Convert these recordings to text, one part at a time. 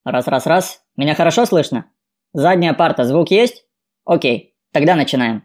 Раз. Меня хорошо слышно? Задняя парта, звук есть? Окей, тогда начинаем.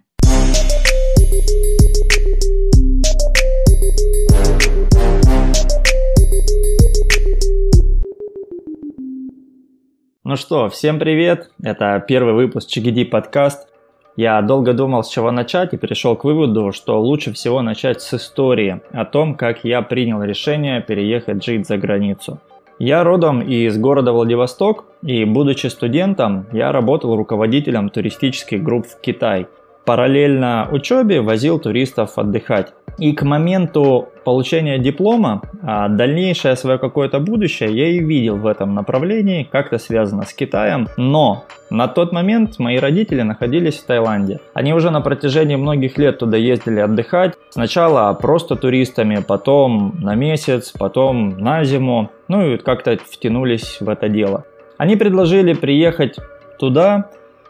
Ну что, всем привет! Это первый выпуск ЧГД подкаст. Я долго думал, с чего начать, и пришел к выводу, что лучше всего начать с истории о том, как я принял решение переехать жить за границу. Я родом из города Владивосток, и будучи студентом, я работал руководителем туристических групп в Китай. Параллельно учебе возил туристов отдыхать. И к моменту получения диплома, дальнейшее свое какое-то будущее я и видел в этом направлении, как-то связано с Китаем. Но на тот момент мои родители находились в Таиланде. Они уже на протяжении многих лет туда ездили отдыхать. Сначала просто туристами, потом на месяц, потом на зиму. Ну и как-то втянулись в это дело. Они предложили приехать туда.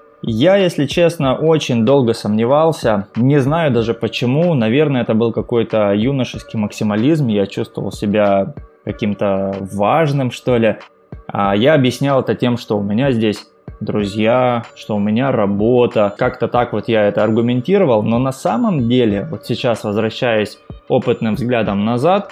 Я, если честно, очень долго сомневался, не знаю даже почему, наверное, это был какой-то юношеский максимализм, я чувствовал себя каким-то важным, что ли. Я объяснял это тем, что у меня здесь друзья, что у меня работа, как-то так вот я это аргументировал, но на самом деле, вот сейчас возвращаясь опытным взглядом назад,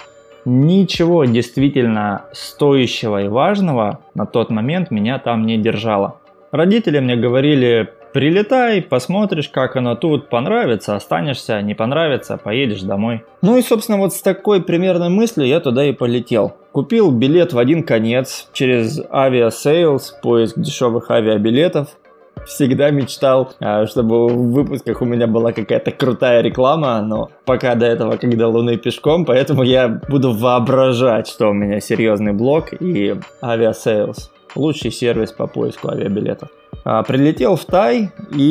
ничего действительно стоящего и важного на тот момент меня там не держало. Родители мне говорили: прилетай, посмотришь, как оно тут, понравится, останешься, не понравится, поедешь домой. Ну и, собственно, вот с такой примерной мыслью я туда и полетел. Купил билет в один конец через Aviasales, поиск дешевых авиабилетов. Всегда мечтал, чтобы в выпусках у меня была какая-то крутая реклама, но пока до этого, как до Луны пешком, поэтому я буду воображать, что у меня серьезный блог и Aviasales. Лучший сервис по поиску авиабилетов. Прилетел в Тай,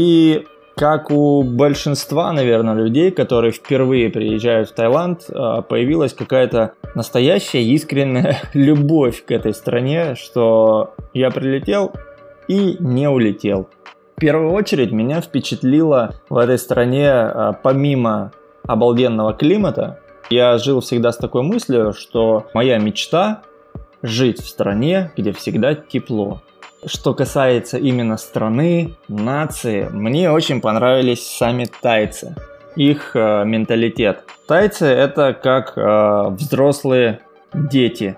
и как у большинства, наверное, людей, которые впервые приезжают в Таиланд, появилась какая-то настоящая искренняя любовь к этой стране, что я прилетел и не улетел. В первую очередь меня впечатлило в этой стране, помимо обалденного климата, я жил всегда с такой мыслью, что моя мечта — жить в стране, где всегда тепло. Что касается именно страны, нации, мне очень понравились сами тайцы, их менталитет. Тайцы — это как взрослые дети.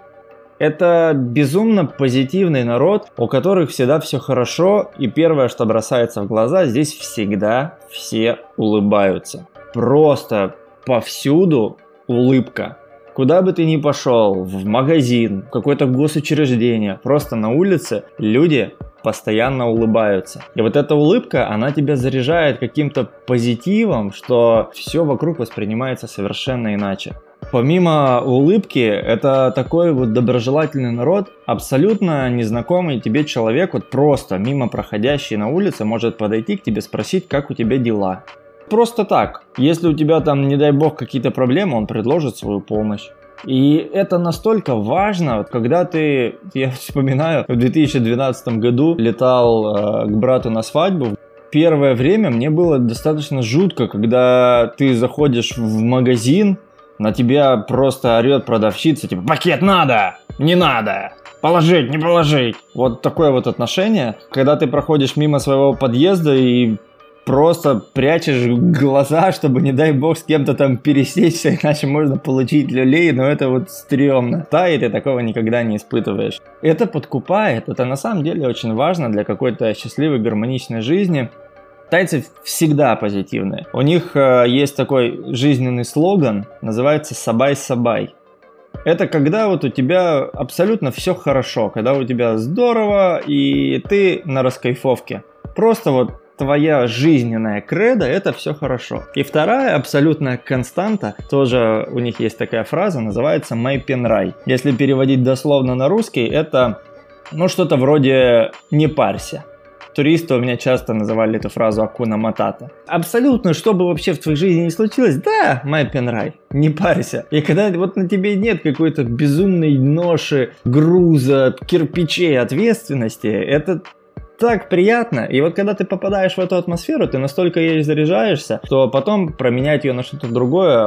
Это безумно позитивный народ, у которых всегда все хорошо, и первое, что бросается в глаза, здесь всегда все улыбаются. Просто повсюду улыбка. Куда бы ты ни пошел, в магазин, в какое-то госучреждение, просто на улице люди постоянно улыбаются. И вот эта улыбка, она тебя заряжает каким-то позитивом, что все вокруг воспринимается совершенно иначе. Помимо улыбки, это такой вот доброжелательный народ, абсолютно незнакомый тебе человек, вот просто мимо проходящий на улице может подойти к тебе, спросить, как у тебя дела. Просто так. Если у тебя там, не дай бог, какие-то проблемы, он предложит свою помощь. И это настолько важно, когда ты, я вспоминаю, в 2012 году летал к брату на свадьбу. Первое время мне было достаточно жутко, когда ты заходишь в магазин, на тебя просто орет продавщица, типа: пакет надо, не надо, положить, не положить. Вот такое вот отношение, когда ты проходишь мимо своего подъезда и просто прячешь глаза, чтобы, не дай бог, с кем-то там пересечься, иначе можно получить люлей, но это вот стрёмно. И ты такого никогда не испытываешь. Это подкупает, это на самом деле очень важно для какой-то счастливой, гармоничной жизни. Тайцы всегда позитивные. У них есть такой жизненный слоган, называется «сабай-сабай». Это когда вот у тебя абсолютно все хорошо, когда у тебя здорово и ты на раскайфовке. Просто вот твоя жизненная кредо — это все хорошо. И вторая абсолютная константа, тоже у них есть такая фраза, называется «май пенрай». Если переводить дословно на русский, это что-то вроде «не парься». Туристы у меня часто называли эту фразу «акуна матата». Абсолютно, что бы вообще в твоей жизни ни случилось, да, май пенрай, не парься. И когда вот на тебе нет какой-то безумной ноши, груза, кирпичей ответственности, это так приятно. И вот когда ты попадаешь в эту атмосферу, ты настолько ей заряжаешься, что потом променять ее на что-то другое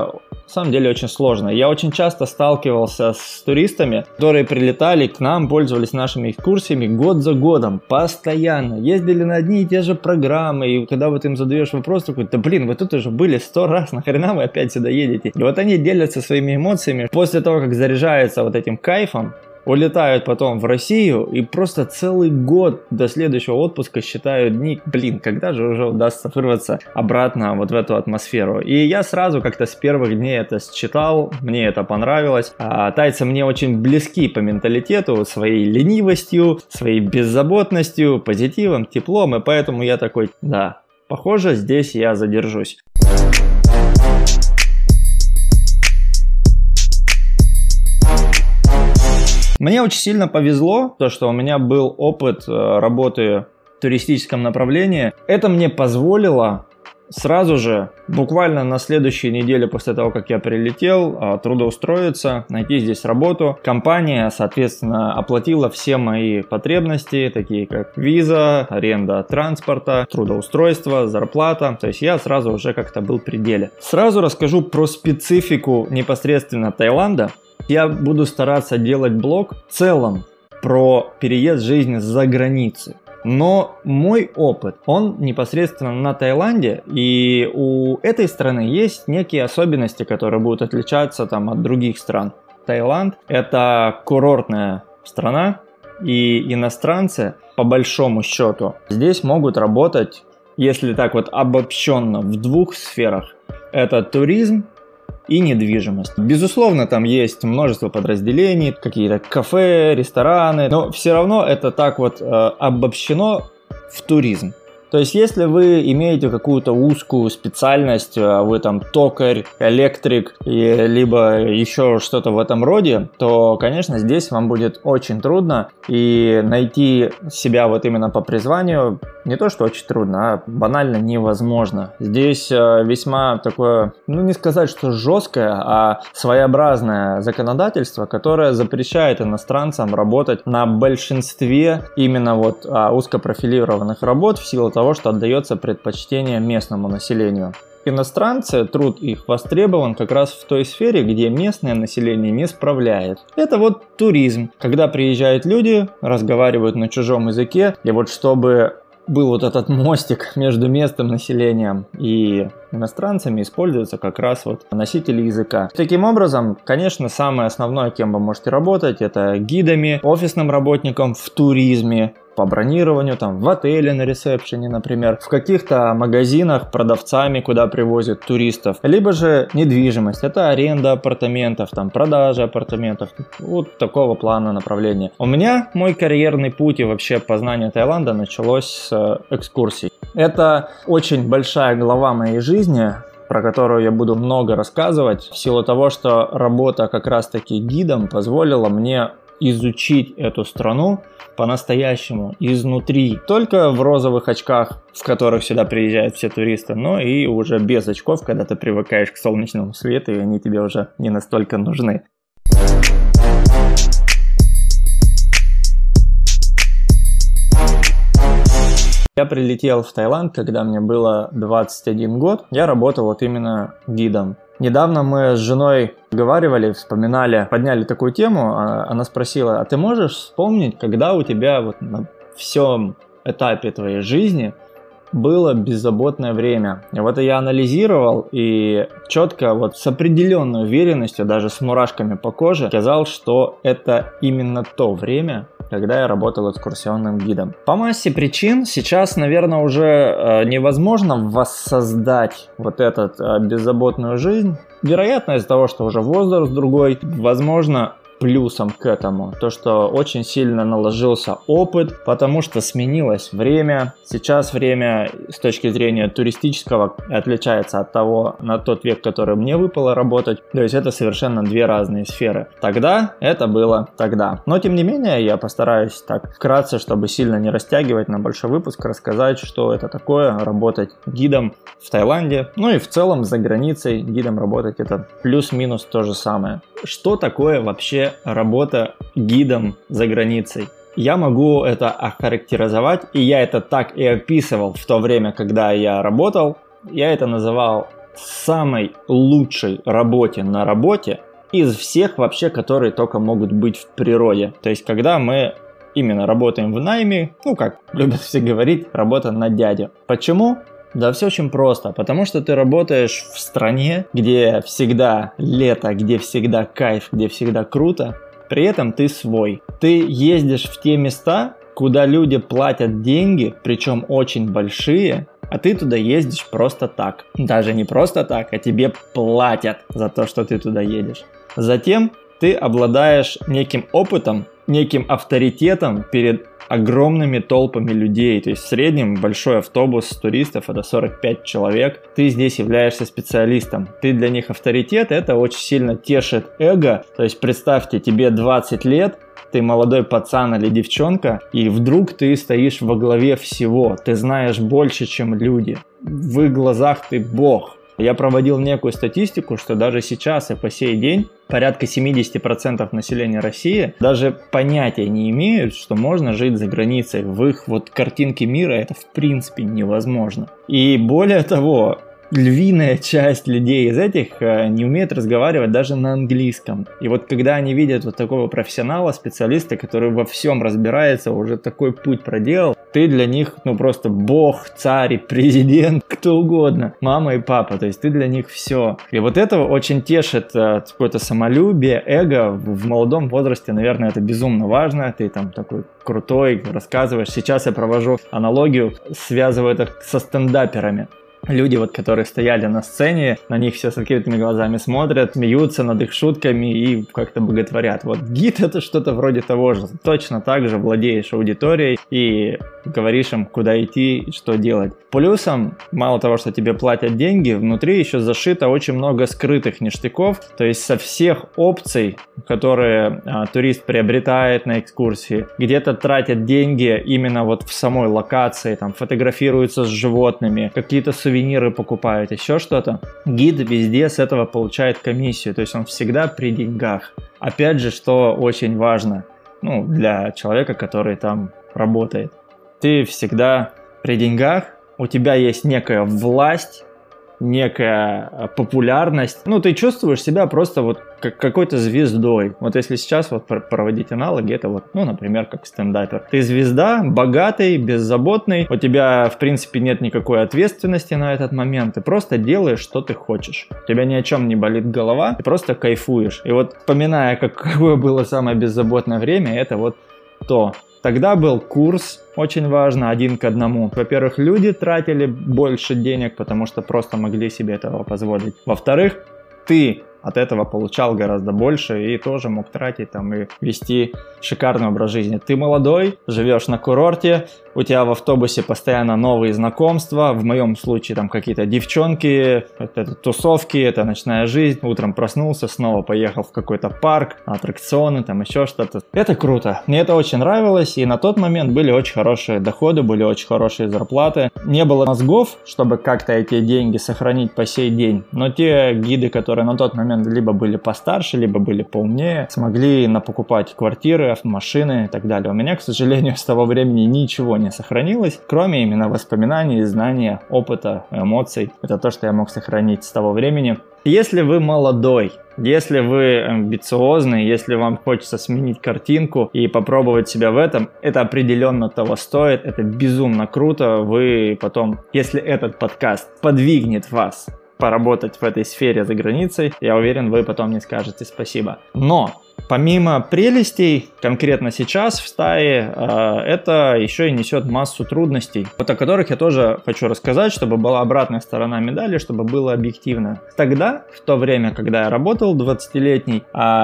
на самом деле очень сложно. Я очень часто сталкивался с туристами, которые прилетали к нам, пользовались нашими экскурсиями год за годом, постоянно, ездили на одни и те же программы, и когда вот им задаешь вопрос такой, да блин, вы тут уже были 100 раз, нахрена вы опять сюда едете? И вот они делятся своими эмоциями после того, как заряжаются вот этим кайфом, улетают потом в Россию и просто целый год до следующего отпуска считают дни, блин, когда же уже удастся вырваться обратно вот в эту атмосферу. И я сразу как-то с первых дней это считал, мне это понравилось. Тайцы мне очень близки по менталитету, своей ленивостью, своей беззаботностью, позитивом, теплом, и поэтому я такой, да, похоже, здесь я задержусь. Мне очень сильно повезло, то, что у меня был опыт работы в туристическом направлении. Это мне позволило сразу же, буквально на следующей неделе после того, как я прилетел, трудоустроиться, найти здесь работу. Компания, соответственно, оплатила все мои потребности, такие как виза, аренда транспорта, трудоустройство, зарплата. То есть я сразу уже как-то был в пределе. Сразу расскажу про специфику непосредственно Таиланда. Я буду стараться делать блог в целом про переезд жизни за границей. Но мой опыт, он непосредственно на Таиланде, и у этой страны есть некие особенности, которые будут отличаться там от других стран. Таиланд – это курортная страна, и иностранцы, по большому счету, здесь могут работать, если так вот обобщенно, в двух сферах. Это туризм и недвижимость. Безусловно, там есть множество подразделений, какие-то кафе, рестораны, но все равно это так вот обобщено в туризм. То есть, если вы имеете какую-то узкую специальность, вы там токарь, электрик, либо еще что-то в этом роде, то, конечно, здесь вам будет очень трудно, и найти себя вот именно по призванию не то, что очень трудно, а банально невозможно. Здесь весьма такое, ну не сказать, что жесткое, а своеобразное законодательство, которое запрещает иностранцам работать на большинстве именно вот узкопрофилированных работ в силу того, что отдается предпочтение местному населению. Иностранцы, труд их востребован как раз в той сфере, где местное население не справляет. Это вот туризм, когда приезжают люди, разговаривают на чужом языке, и вот чтобы был вот этот мостик между местным населением и иностранцами, используются как раз вот носители языка. Таким образом, конечно, самое основное, кем вы можете работать, это гидами, офисным работником в туризме, по бронированию, там в отеле на ресепшене, например, в каких-то магазинах продавцами, куда привозят туристов, либо же недвижимость, это аренда апартаментов, там продажа апартаментов, вот такого плана направления. У меня мой карьерный путь и вообще познание Таиланда началось с экскурсий. Это очень большая глава моей жизни, про которую я буду много рассказывать, в силу того, что работа как раз-таки гидом позволила мне изучить эту страну по-настоящему, изнутри. Только в розовых очках, в которых сюда приезжают все туристы, но и уже без очков, когда ты привыкаешь к солнечному свету, и они тебе уже не настолько нужны. Я прилетел в Таиланд, когда мне было 21 год. Я работал вот именно гидом. Недавно мы с женой разговаривали, вспоминали, подняли такую тему. Она спросила, а ты можешь вспомнить, когда у тебя вот на всем этапе твоей жизни было беззаботное время? И вот я анализировал и четко, вот с определенной уверенностью, даже с мурашками по коже, сказал, что это именно то время, когда я работал экскурсионным гидом. По массе причин сейчас, наверное, уже невозможно воссоздать вот эту беззаботную жизнь. Вероятно, из-за того, что уже возраст другой, возможно, плюсом к этому то, что очень сильно наложился опыт, потому что сменилось время. Сейчас время с точки зрения туристического отличается от того, на тот век, который мне выпало работать. То есть это совершенно две разные сферы. Тогда это было тогда. Но тем не менее я постараюсь так вкратце, чтобы сильно не растягивать на большой выпуск, рассказать, что это такое работать гидом в Таиланде. Ну и в целом за границей гидом работать это плюс-минус то же самое. Что такое вообще работа гидом за границей? Я могу это охарактеризовать, и я это так и описывал в то время, когда я работал. Я это называл самой лучшей работе на работе из всех вообще, которые только могут быть в природе. То есть, когда мы именно работаем в найме, как любят все говорить, работа на дядю. Почему? Да все очень просто, потому что ты работаешь в стране, где всегда лето, где всегда кайф, где всегда круто, при этом ты свой. Ты ездишь в те места, куда люди платят деньги, причем очень большие, а ты туда ездишь просто так. Даже не просто так, а тебе платят за то, что ты туда едешь. Затем ты обладаешь неким опытом, неким авторитетом перед огромными толпами людей. То есть в среднем большой автобус туристов это 45 человек. Ты здесь являешься специалистом. Ты для них авторитет, это очень сильно тешит эго. То есть представьте, тебе 20 лет, ты молодой пацан или девчонка, и вдруг ты стоишь во главе всего. Ты знаешь больше, чем люди. В их глазах ты бог. Я проводил некую статистику, что даже сейчас и по сей день порядка 70% населения России даже понятия не имеют, что можно жить за границей. В их картинке мира это в принципе невозможно. И более того, львиная часть людей из этих не умеет разговаривать даже на английском. И когда они видят такого профессионала, специалиста, который во всем разбирается, уже такой путь проделал, ты для них просто бог, царь, президент, кто угодно, мама и папа, то есть ты для них все. И этого очень тешит какое-то самолюбие, эго. В молодом возрасте, наверное, это безумно важно. Ты там такой крутой, рассказываешь. Сейчас я провожу аналогию, связываю это со стендаперами. Люди, которые стояли на сцене, на них все с открытыми глазами смотрят, смеются над их шутками и как-то боготворят. Гид это что-то вроде того же. Точно так же владеешь аудиторией и говоришь им, куда идти и что делать. Плюсом, мало того, что тебе платят деньги, внутри еще зашито очень много скрытых ништяков. То есть со всех опций, которые турист приобретает на экскурсии, где-то тратят деньги именно в самой локации, там фотографируются с животными, какие-то сувениры покупают, еще что-то. Гид везде с этого получает комиссию, то есть он всегда при деньгах. Опять же, что очень важно, для человека, который там работает. Ты всегда при деньгах, у тебя есть некая власть, некая популярность. Ты чувствуешь себя просто как какой-то звездой. Если сейчас проводить аналоги, это например, как стендапер. Ты звезда, богатый, беззаботный, у тебя в принципе нет никакой ответственности на этот момент, ты просто делаешь, что ты хочешь. У тебя ни о чем не болит голова, ты просто кайфуешь. И вспоминая, какое было самое беззаботное время, это то. Тогда был курс, очень важно, 1 к 1. Во-первых, люди тратили больше денег, потому что просто могли себе этого позволить. Во-вторых, ты от этого получал гораздо больше и тоже мог тратить и вести шикарный образ жизни. Ты молодой, живешь на курорте, у тебя в автобусе постоянно новые знакомства, в моем случае какие-то девчонки, это тусовки, это ночная жизнь. Утром проснулся, снова поехал в какой-то парк, аттракционы, еще что-то. Это круто, мне это очень нравилось, и на тот момент были очень хорошие доходы, были очень хорошие зарплаты. Не было мозгов, чтобы как-то эти деньги сохранить по сей день, но те гиды, которые на тот момент либо были постарше, либо были поумнее, смогли напокупать квартиры, машины и так далее. У меня, к сожалению, с того времени ничего не сохранилось, кроме именно воспоминаний, знания, опыта, эмоций. Это то, что я мог сохранить с того времени. Если вы молодой, если вы амбициозный, если вам хочется сменить картинку и попробовать себя в этом, это определенно того стоит, это безумно круто. Вы потом, если этот подкаст подвигнет вас поработать в этой сфере за границей, я уверен, вы потом не скажете спасибо. Но помимо прелестей, конкретно сейчас в стае, это еще и несет массу трудностей, о которых я тоже хочу рассказать, чтобы была обратная сторона медали, чтобы было объективно. Тогда, в то время, когда я работал, 20-летний,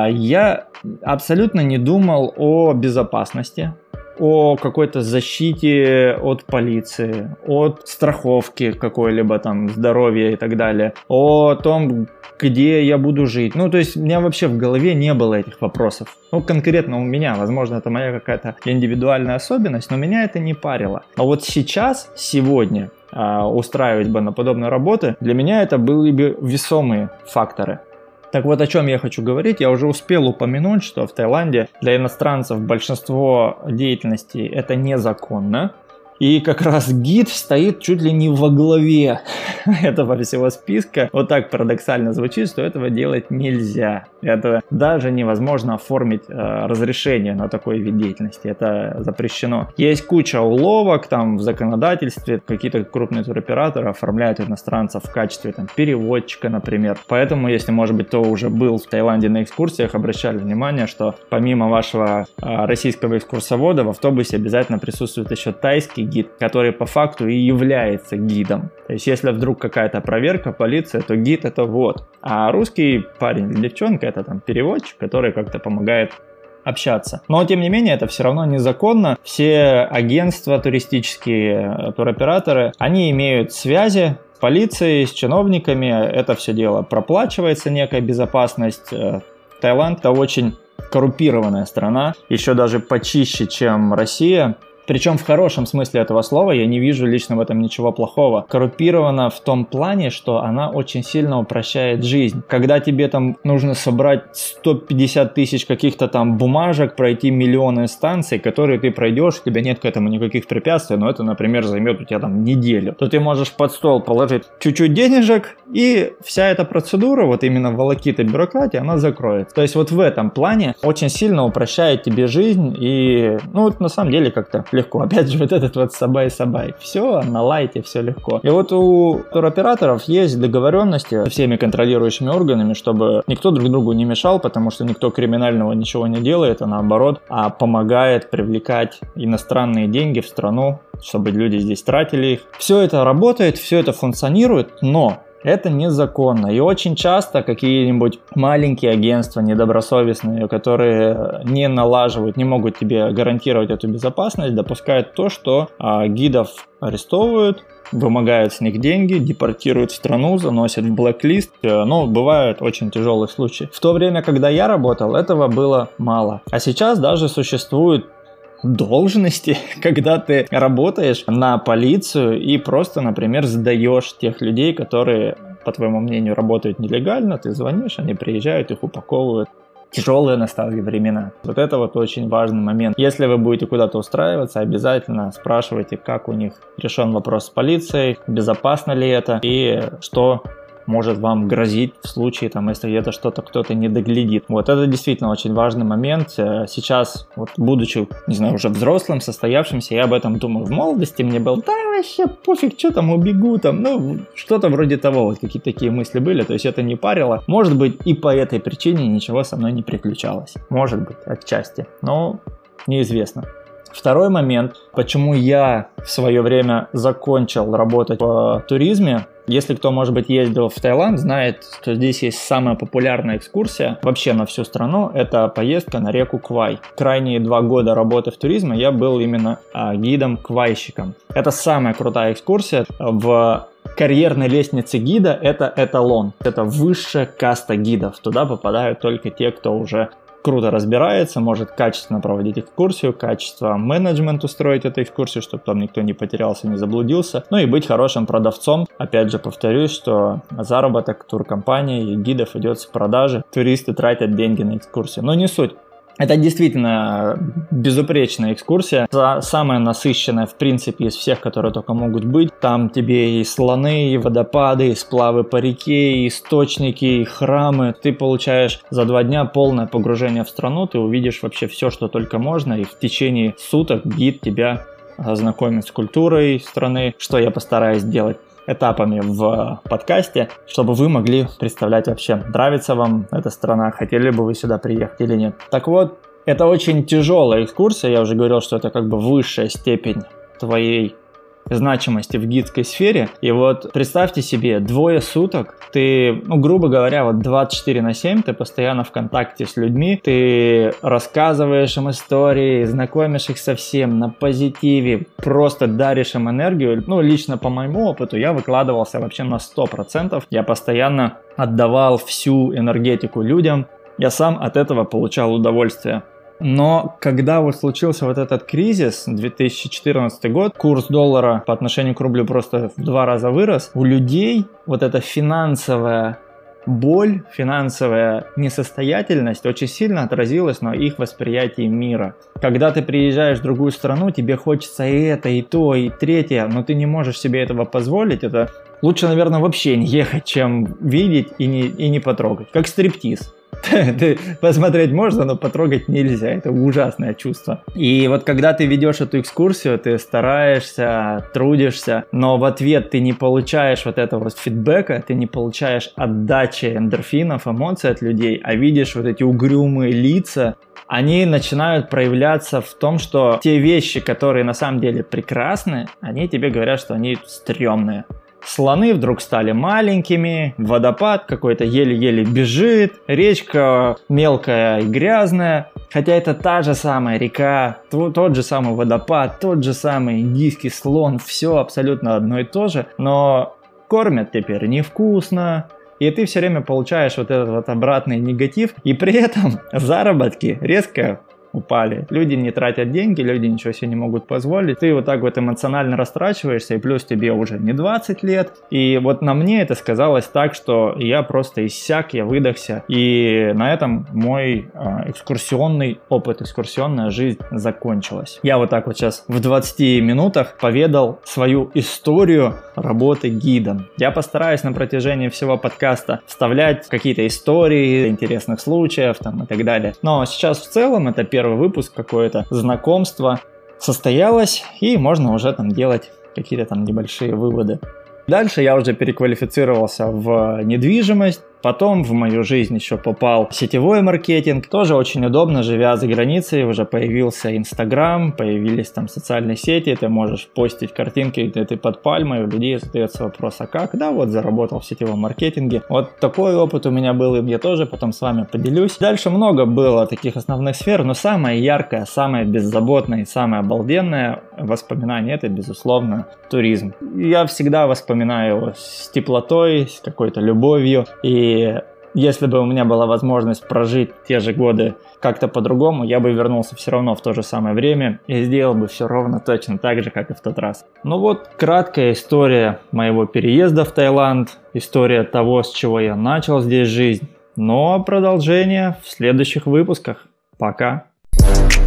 я абсолютно не думал о безопасности, о какой-то защите от полиции, от страховки какой-либо здоровья и так далее, о том, где я буду жить. То есть у меня вообще в голове не было этих вопросов. Конкретно у меня, возможно, это моя какая-то индивидуальная особенность, но меня это не парило. А сейчас, сегодня, устраивать бы на подобную работу, для меня это были бы весомые факторы. Так о чем я хочу говорить. Я уже успел упомянуть, что в Таиланде для иностранцев большинство деятельности это незаконно. И как раз гид стоит чуть ли не во главе этого всего списка. Вот так парадоксально звучит, что этого делать нельзя. Это даже невозможно оформить разрешение на такой вид деятельности. Это запрещено. Есть куча уловок там в законодательстве. Какие-то крупные туроператоры оформляют иностранцев в качестве там переводчика, например. Поэтому, если, может быть, кто уже был в Таиланде на экскурсиях, обращали внимание, что помимо вашего российского экскурсовода в автобусе обязательно присутствует еще тайский гид, который по факту и является гидом. То есть, если вдруг какая-то проверка, полиция, то гид это вот. А русский парень или девчонка это там переводчик, который как-то помогает общаться. Но, тем не менее, это все равно незаконно. Все агентства туристические, туроператоры, они имеют связи с полицией, с чиновниками. Это все дело проплачивается, некая безопасность. Таиланд – это очень коррумпированная страна, еще даже почище, чем Россия. Причем в хорошем смысле этого слова, я не вижу лично в этом ничего плохого. Коррумпирована в том плане, что она очень сильно упрощает жизнь. Когда тебе там нужно собрать 150 тысяч каких-то там бумажек, пройти миллионы станций, которые ты пройдешь, у тебя нет к этому никаких препятствий, но это, например, займет у тебя там неделю, то ты можешь под стол положить чуть-чуть денежек, и вся эта процедура, вот именно волокита бюрократии, она закроется. То есть вот в этом плане очень сильно упрощает тебе жизнь, и ну на самом деле как-то легко. Опять же, вот этот вот сабай-сабай. Все на лайте, все легко. И вот у туроператоров есть договоренности со всеми контролирующими органами, чтобы никто друг другу не мешал, потому что никто криминального ничего не делает, а наоборот, помогает привлекать иностранные деньги в страну, чтобы люди здесь тратили их. Все это работает, все это функционирует, но это незаконно. И очень часто какие-нибудь маленькие агентства недобросовестные, которые не налаживают, не могут тебе гарантировать эту безопасность, допускают то, что гидов арестовывают, вымогают с них деньги, депортируют в страну, заносят в блэк-лист. Но бывают очень тяжелые случаи. В то время, когда я работал, этого было мало. А сейчас даже существует должности, когда ты работаешь на полицию и просто, например, сдаешь тех людей, которые, по твоему мнению, работают нелегально, ты звонишь, они приезжают, их упаковывают. Тяжелые настали времена. Вот это вот очень важный момент. Если вы будете куда-то устраиваться, обязательно спрашивайте, как у них решен вопрос с полицией, безопасно ли это и что может вам грозить в случае, там, если где-то что-то кто-то не доглядит. Вот это действительно очень важный момент. Сейчас, вот, будучи, не знаю, уже взрослым, состоявшимся, я об этом думаю. В молодости мне было, да, вообще пофиг, что там, убегу, там, ну, что-то вроде того, вот какие-то такие мысли были, то есть это не парило. Может быть, и по этой причине ничего со мной не приключалось. Может быть, отчасти, но неизвестно. Второй момент, почему я в свое время закончил работать в туризме. Если кто, может быть, ездил в Таиланд, знает, что здесь есть самая популярная экскурсия вообще на всю страну. Это поездка на реку Квай. Крайние 2 года работы в туризме я был именно гидом-квайщиком. Это самая крутая экскурсия. В карьерной лестнице гида это эталон. Это высшая каста гидов. Туда попадают только те, кто уже круто разбирается, может качественно проводить экскурсию, качественно менеджмент устроить эту экскурсию, чтобы там никто не потерялся, не заблудился. Ну и быть хорошим продавцом. Опять же повторюсь, что заработок туркомпании и гидов идет с продажи. Туристы тратят деньги на экскурсию. Но не суть. Это действительно безупречная экскурсия, самая насыщенная в принципе из всех, которые только могут быть. Там тебе и слоны, и водопады, и сплавы по реке, и источники, и храмы. Ты получаешь за 2 дня полное погружение в страну, ты увидишь вообще все, что только можно, и в течение суток гид тебя ознакомит с культурой страны, что я постараюсь сделать этапами в подкасте, чтобы вы могли представлять вообще, нравится вам эта страна, хотели бы вы сюда приехать или нет. Так вот, это очень тяжелая экскурсия, я уже говорил, что это как бы высшая степень твоей значимости в гидской сфере. И вот представьте себе, 2 суток ты, грубо говоря, вот 24/7 ты постоянно в контакте с людьми, ты рассказываешь им истории, знакомишь их со всем на позитиве, просто даришь им энергию. Лично по моему опыту я выкладывался вообще на 100%. Я постоянно отдавал всю энергетику людям. Я сам от этого получал удовольствие. Но когда вот случился вот этот кризис, 2014 год, курс доллара по отношению к рублю просто в 2 раза вырос, у людей вот эта финансовая боль, финансовая несостоятельность очень сильно отразилась на их восприятии мира. Когда ты приезжаешь в другую страну, тебе хочется и это, и то, и третье, но ты не можешь себе этого позволить. Это лучше, наверное, вообще не ехать, чем видеть и не потрогать. Как стриптиз. Ты посмотреть можно, но потрогать нельзя. Это ужасное чувство. И вот когда ты ведешь эту экскурсию, ты стараешься, трудишься, но в ответ ты не получаешь вот этого фидбэка, ты не получаешь отдачи эндорфинов, эмоций от людей, а видишь вот эти угрюмые лица, они начинают проявляться в том, что те вещи, которые на самом деле прекрасны, они тебе говорят, что они стрёмные. Слоны вдруг стали маленькими, водопад какой-то еле-еле бежит, речка мелкая и грязная, хотя это та же самая река, тот же самый водопад, тот же самый индийский слон, все абсолютно одно и то же, но кормят теперь невкусно, и ты все время получаешь вот этот вот обратный негатив, и при этом заработки резко упали. Люди не тратят деньги, люди ничего себе не могут позволить. Ты вот так вот эмоционально растрачиваешься, и плюс тебе уже не 20 лет. И вот на мне это сказалось так, что я просто иссяк, я выдохся. И на этом мой экскурсионный опыт, экскурсионная жизнь закончилась. Я вот так вот сейчас в 20 минутах поведал свою историю работы гидом. Я постараюсь на протяжении всего подкаста вставлять какие-то истории интересных случаев там, и так далее. Но сейчас в целом это первый выпуск, какое-то знакомство состоялось, и можно уже там делать какие-то там небольшие выводы. Дальше я уже переквалифицировался в недвижимость, потом в мою жизнь еще попал сетевой маркетинг. Тоже очень удобно, живя за границей, уже появился Инстаграм, появились там социальные сети, ты можешь постить картинки, где ты под пальмой, у людей задается вопрос, а как? Да, вот заработал в сетевом маркетинге. Вот такой опыт у меня был, и я тоже потом с вами поделюсь. Дальше много было таких основных сфер, но самое яркое, самое беззаботное и самое обалденное воспоминание — это, безусловно, туризм. Я всегда вспоминаю его с теплотой, с какой-то любовью, и если бы у меня была возможность прожить те же годы как-то по-другому, я бы вернулся все равно в то же самое время и сделал бы все ровно точно так же, как и в тот раз. Ну вот, краткая история моего переезда в Таиланд, история того, с чего я начал здесь жизнь. Но продолжение в следующих выпусках. Пока!